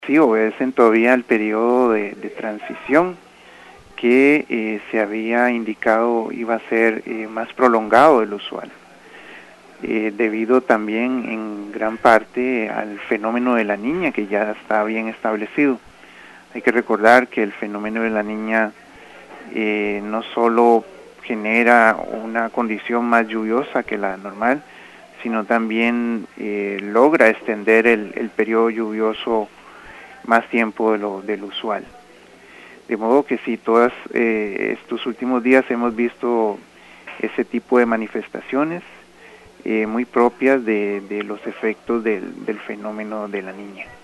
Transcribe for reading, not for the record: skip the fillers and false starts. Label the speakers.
Speaker 1: Sí, obedecen todavía al periodo de transición que se había indicado iba a ser más prolongado de lo usual, debido también en gran parte al fenómeno de la niña que ya está bien establecido. Hay que recordar que el fenómeno de la niña no solo genera una condición más lluviosa que la normal, sino también logra extender el periodo lluvioso más tiempo de lo usual. De modo que sí, todos estos últimos días hemos visto ese tipo de manifestaciones muy propias de los efectos del fenómeno de la niña.